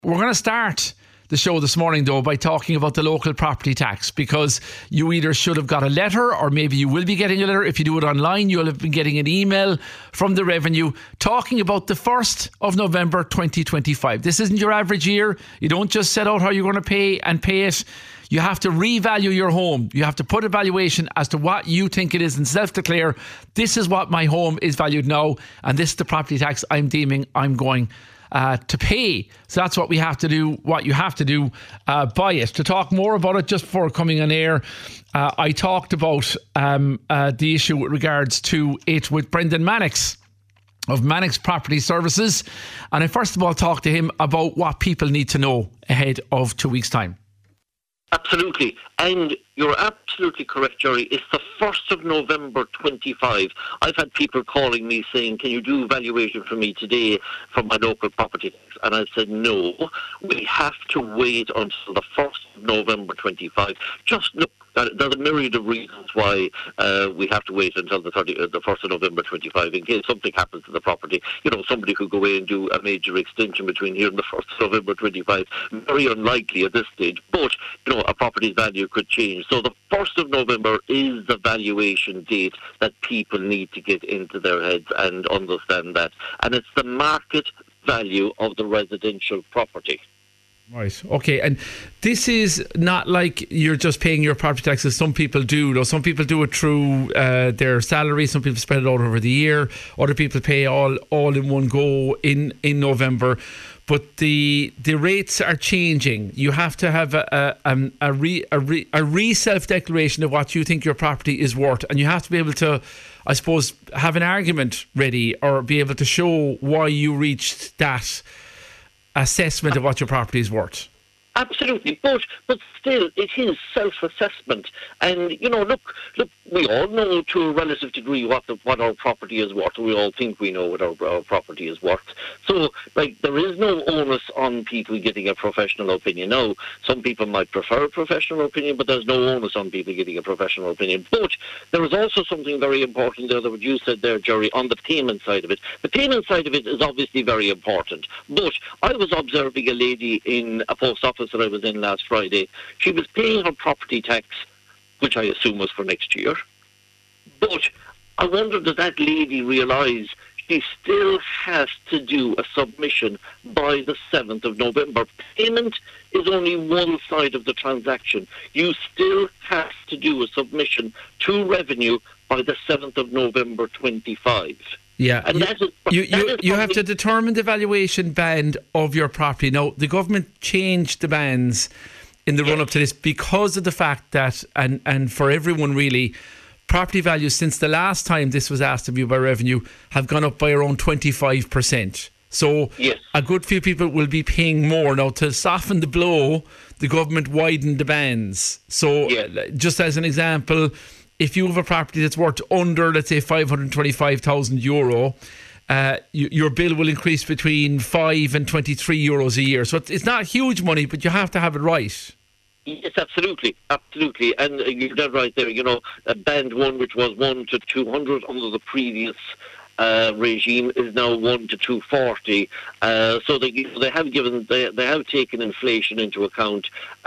We're going to start the show this morning, though, by talking about the local property tax, because you either should have got a letter, or maybe you will be getting a letter. If you do it online, you'll have been getting an email from the Revenue talking about the 1st of November 2025. This isn't your average year. You don't just set out how you're going to pay it. You have to revalue your home. You have to put a valuation as to what you think it is and self-declare, this is what my home is valued now, and this is the property tax I'm deeming I'm going to pay. So that's what we have to do, what you have to do by it. To talk more about it, just before coming on air, I talked about the issue with regards to it with Brendan Mannix of Mannix Property Services. And I first of all talked to him about what people need to know ahead of 2 weeks' time. Absolutely. And you're absolutely correct, Jerry. It's the 1st of November 25. I've had people calling me saying, can you do valuation for me today for my local property tax? And I said, no, we have to wait until the 1st of November 25. Just look, there's a myriad of reasons why we have to wait until the 1st of November 25 in case something happens to the property. You know, somebody could go away and do a major extension between here and the 1st of November 25. Very unlikely at this stage, but, you know, a property's value could change. So the 1st of November is the valuation date that people need to get into their heads and understand that. And it's the market value of the residential property. Right. Okay. And this is not like you're just paying your property taxes. Some people do. Though some people do it through their salary. Some people spread it out over the year. Other people pay all in one go in November. But the rates are changing. You have to have a self-declaration of what you think your property is worth, and you have to be able to, I suppose, have an argument ready or be able to show why you reached that assessment of what your property is worth. Absolutely, but still, it is self-assessment, and you know, look, we all know to a relative degree what our property is worth. We all think we know what our property is worth. So, like, there is no onus on people getting a professional opinion. Now, some people might prefer a professional opinion, but there's no onus on people getting a professional opinion. But there is also something very important there that what you said there, Jerry, on the payment side of it. The payment side of it is obviously very important. But I was observing a lady in a post office that I was in last Friday. She was paying her property tax, which I assume was for next year. But I wonder, does that lady realise she still has to do a submission by the 7th of November? Payment is only one side of the transaction. You still have to do a submission to Revenue by the 7th of November 25. Yeah, and you have to determine the valuation band of your property. Now, the government changed the bands in the run-up to this because of the fact that, and for everyone really, property values since the last time this was asked of you by Revenue have gone up by around 25%. So a good few people will be paying more. Now, to soften the blow, the government widened the bands. So just as an example, if you have a property that's worth under, let's say, €525,000, your bill will increase between €5 and €23 a year. So it's not huge money, but you have to have it right. Yes, absolutely. And you're dead right there. You know, band 1, which was 1 to 200 under the previous regime, is now 1 to 240. So they have taken inflation into account,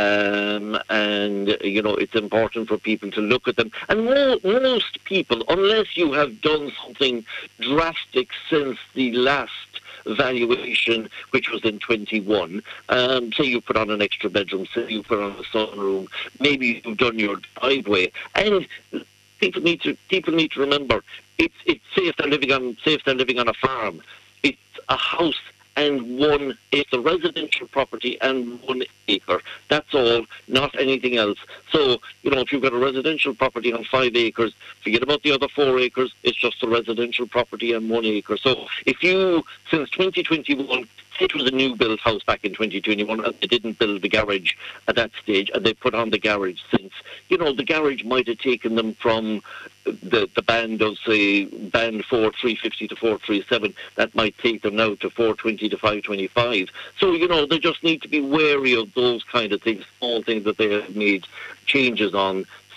and you know, it's important for people to look at them. And most people, unless you have done something drastic since the last valuation, which was in 21, say you put on an extra bedroom, say you put on a sunroom, maybe you've done your driveway, and people need to remember, it's say if they're living on a farm, it's a house and it's a residential property and 1 acre. That's all, not anything else. So, you know, if you've got a residential property on 5 acres, forget about the other 4 acres, it's just a residential property and 1 acre. So if you, since 2021, it was a new built house back in 2021, and they didn't build the garage at that stage, and they put on the garage since. You know, the garage might have taken them from the band of, say, band 4, 350 to 437. That might take them now to 420 to 525. So, you know, they just need to be wary of those kind of things, small things that they have made changes on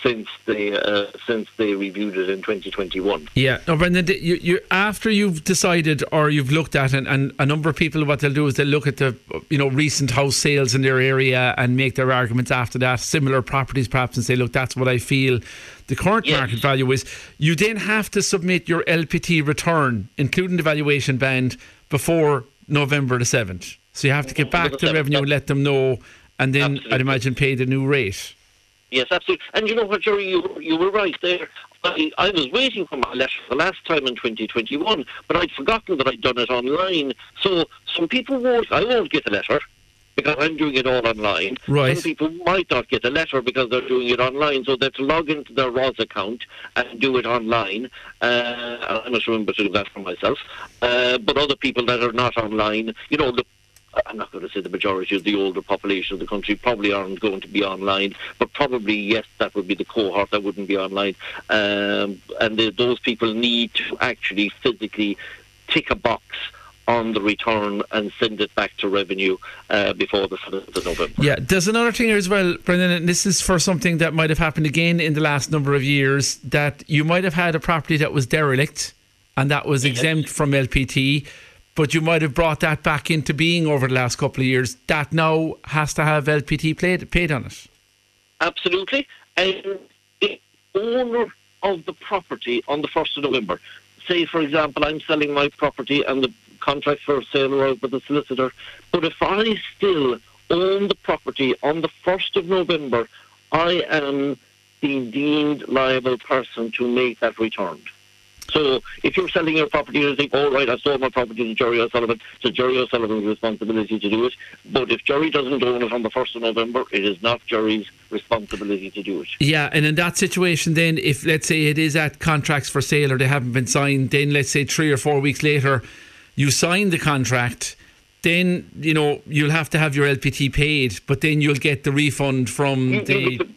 since they reviewed it in 2021. Yeah, no, Brendan, you after you've decided or you've looked at it, and a number of people, what they'll do is they'll look at the recent house sales in their area and make their arguments after that, similar properties perhaps, and say, look, that's what I feel the current market value is. You then have to submit your LPT return, including the valuation band, before November the 7th. So you have to get back to Revenue and let them know, and then I'd imagine pay the new rate. Yes, absolutely. And you know what, Jerry, you were right there. I was waiting for my letter the last time in 2021, but I'd forgotten that I'd done it online. So some people I won't get a letter because I'm doing it all online. Right. Some people might not get a letter because they're doing it online, so they have to log into their ROS account and do it online. I must remember to do that for myself. But other people that are not online, I'm not going to say the majority of the older population of the country probably aren't going to be online, but probably, yes, that would be the cohort that wouldn't be online. Those people need to actually physically tick a box on the return and send it back to Revenue before the 7th of November. Yeah, there's another thing here as well, Brendan, and this is for something that might have happened again in the last number of years, that you might have had a property that was derelict and that was exempt from LPT, but you might have brought that back into being over the last couple of years. That now has to have LPT paid on it. Absolutely. And the owner of the property on the 1st of November, say, for example, I'm selling my property and the contract for sale are out with the solicitor, but if I still own the property on the 1st of November, I am the deemed liable person to make that return. So if you're selling your property and you think, oh, right, I sold my property to Jerry O'Sullivan, it's Jerry O'Sullivan's responsibility to do it. But if Jerry doesn't own it on the 1st of November, it is not Jerry's responsibility to do it. Yeah, and in that situation then, if let's say it is at contracts for sale or they haven't been signed, then let's say 3 or 4 weeks later, you sign the contract, then, you'll have to have your LPT paid, but then you'll get the refund from you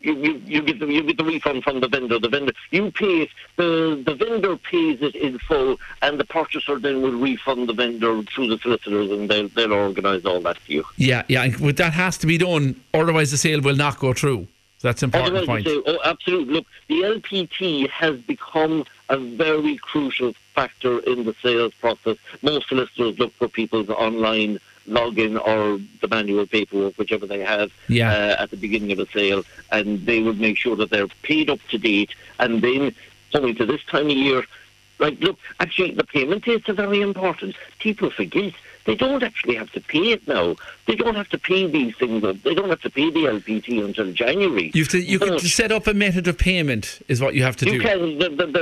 get the refund from the vendor. The vendor, you pay it, the vendor pays it in full, and the purchaser then will refund the vendor through the solicitors, and they'll organise all that for you. Yeah, and that has to be done, otherwise the sale will not go through. So that's an important point. Oh, absolutely. Look, the LPT has become a very crucial factor in the sales process. Most solicitors look for people's online login or the manual paperwork, whichever they have, at the beginning of a sale, and they would make sure that they're paid up to date. And then, coming to this time of year, actually, the payment dates are very important. People forget. They don't actually have to pay it now. They don't have to pay these things. They don't have to pay the LPT until January. You can set up a method of payment, is what you have to do. You can.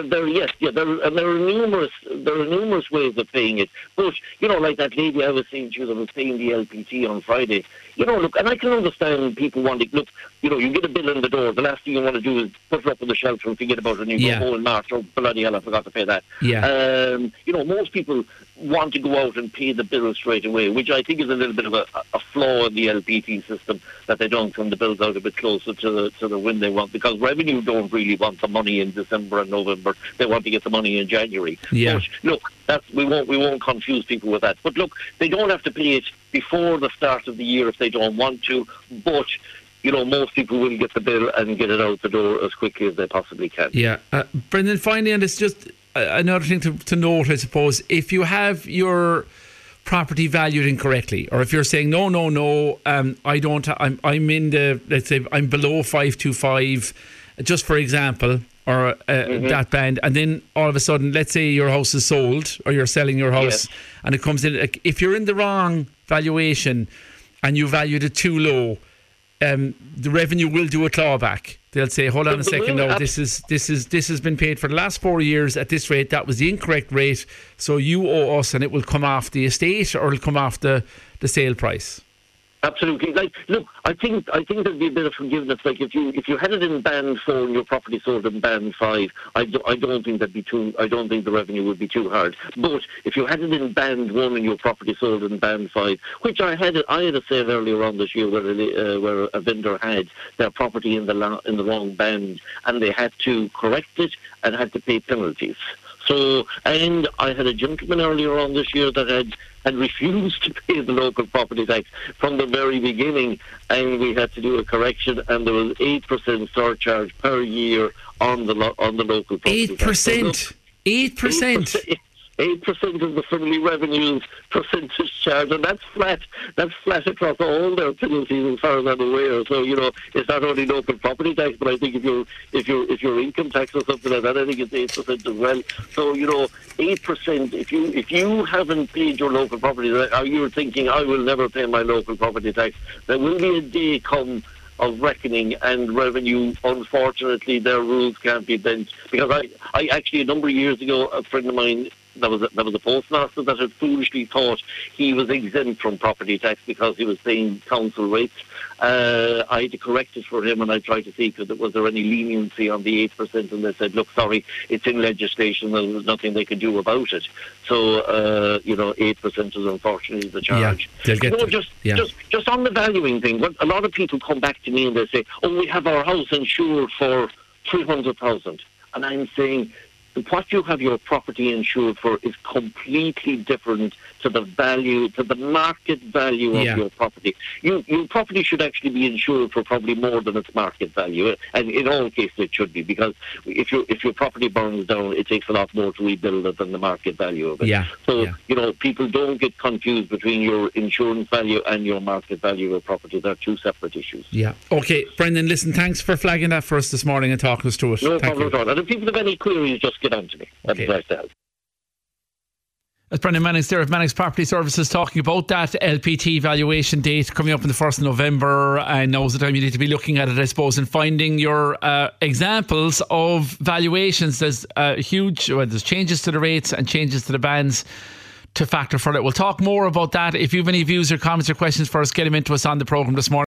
There are numerous ways of paying it. But like that lady I was saying to you that was paying the LPT on Friday. Look, and I can understand people wanting. Look, you get a bill in the door. The last thing you want to do is put it up on the shelf and forget about it, and you go, oh, in March, oh bloody hell, I forgot to pay that. Yeah. Most people want to go out and pay the bill straight away, which I think is a little bit of a flaw in the LPT system, that they don't send the bills out a bit closer to the when they want, because Revenue don't really want the money in December and November. They want to get the money in January. Yeah. But look, we won't confuse people with that. But look, they don't have to pay it before the start of the year if they don't want to, but most people will get the bill and get it out the door as quickly as they possibly can. Yeah. Brendan, finally, and it's just another thing to note, I suppose, if you have your property valued incorrectly, or if you're saying, no, I don't, I'm in the, let's say, I'm below 525, just for example, or that band, and then all of a sudden, let's say your house is sold, or you're selling your house, and it comes in, if you're in the wrong valuation and you valued it too low, the Revenue will do a clawback. They'll say, hold on a second, no, this has been paid for the last 4 years at this rate. That was the incorrect rate, so you owe us, and it will come off the estate, or it'll come off the sale price. Absolutely. Look, I think there'd be a bit of forgiveness. Like if you had it in band 4 and your property sold in band 5, I don't think the Revenue would be too hard. But if you had it in band 1 and your property sold in band 5, which I had a sale earlier on this year where a vendor had their property in the wrong band, and they had to correct it and had to pay penalties. So, and I had a gentleman earlier on this year that had refused to pay the local property tax from the very beginning, and we had to do a correction, and there was 8% surcharge per year on the local property tax. 8%? 8%? 8% of the family revenues percentage charge, and that's flat. That's flat across all their penalties, as far as I'm aware. So it's not only local property tax, but I think if your income tax or something like that, I think it's 8% as well. So 8%. If you haven't paid your local property tax, or you're thinking I will never pay my local property tax, there will be a day come of reckoning and revenue. Unfortunately, their rules can't be bent, because I actually, a number of years ago, a friend of mine, that was a postmaster, that had foolishly thought he was exempt from property tax because he was paying council rates. I had to correct it for him, and I tried to see, was there any leniency on the 8%, and they said, look, sorry, it's in legislation, there was nothing they could do about it. So 8% is unfortunately the charge. Yeah, just on the valuing thing, a lot of people come back to me and they say, oh, we have our house insured for 300,000, and I'm saying, what you have your property insured for is completely different to the value, to the market value of your property. Your property should actually be insured for probably more than its market value, and in all cases it should be, because if your property burns down, it takes a lot more to rebuild it than the market value of it. So people don't get confused between your insurance value and your market value of a property. They're two separate issues. Yeah. Okay, Brendan, listen, thanks for flagging that for us this morning and talking us through it. No problem at all. And if people have any queries, just get on to me. That'd be nice to help. That's Brendan Mannix there of Mannix Property Services, talking about that LPT valuation date coming up on the 1st of November, and now's the time you need to be looking at it, I suppose, and finding your examples of valuations. There's there's changes to the rates and changes to the bands to factor for it. We'll talk more about that. If you have any views or comments or questions for us, get them into us on the programme this morning.